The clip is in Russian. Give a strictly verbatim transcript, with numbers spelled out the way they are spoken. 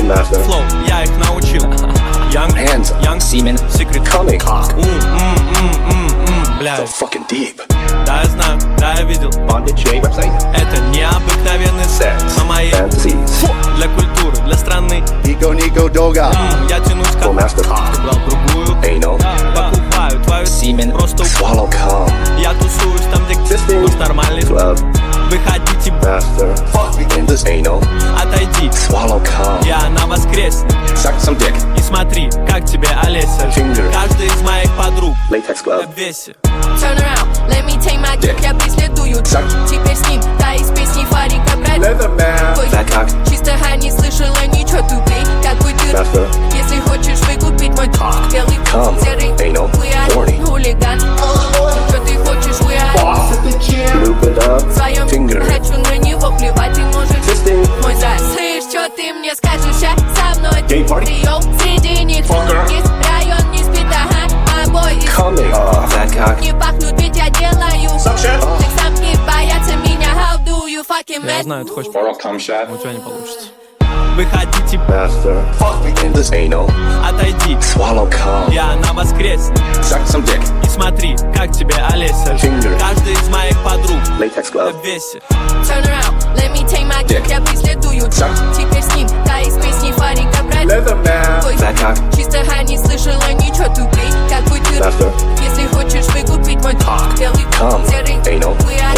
Master. Flow, я их научил. Young, Hands up. young, Semen. secret. Coming. Cock. М, м, м, м, м, Бля. So fucking deep. Да, я знаю, да, я видел. Bondage website. Это необыкновенный Sex. на моей Fantasies. для культуры, для страны. Nico Nico Doga. М, Я тянусь как Full master. ты брал другую. Anal. Покупаю твою Semen. просто Swallow cum. я тусуюсь там, где Fisting. душ нормальный. Club. Выходите, Master. Fuck me in this anal. отойди. Swallow cum. Я на воскресне. Suck some dick. И смотри, как тебе Олеся. Finger. Каждая из моих подруг Latex в glove. обвесе. Turn around, let me take my dick. Я преследую Suck. теперь с ним. Да, из песни Фарика брать. Leatherman. Твой Fat cock. чисто ха не слышала ничего тупей. Какой ты Master. если хочешь выкупить мой Cock. белый Cum. серый Anal. Horny. хулиган. Что ты хочешь, we are Loop it up. в своем Finger. хочу на него плевать. И может Fisting. мой зай. Слышь, что ты мне скажешь, а со мной Gay party. прием среди них. Fucker. Есть район, не спит, ага. Обои Coming. Uh, fat cock. не пахнут, ведь я делаю. Suction. Так самки боятся меня. How do you fucking Я mad? знаю, ты хочешь, Oral cum shot. но у тебя не получится. Выходите, Master. Fuck me in this anal. отойди. Swallow cum. Я на воскресне. Suck some dick. И смотри, как тебе Олеся. Finger. Каждая из моих подруг Latex в glove. обвесе. Turn around, let me take my dick. Dick. Я преследую Suck. теперь с ним. Да, из песни Фарика брать. Leatherman. Твой Fat cock. чисто ха не слышала ничего тупей. Какой ты Master. если хочешь выкупить мой Cock. белый Cum. серый Anal. we are